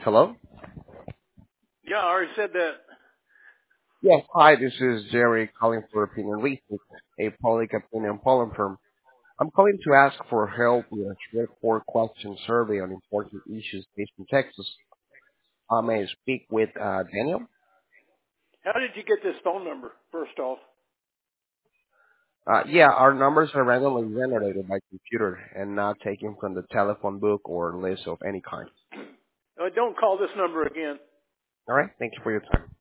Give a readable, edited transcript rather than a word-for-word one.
Hello? Yeah, I already said that. Yes, hi, this is Jerry calling for Opinion Research, a public opinion polling firm. I'm calling to ask for help with a straightforward question survey on important issues based in Texas. I may speak with Daniel? How did you get this phone number, first off? Yeah, our numbers are randomly generated by computer and not taken from the telephone book or list of any kind. Don't call this number again. All right, thank you for your time.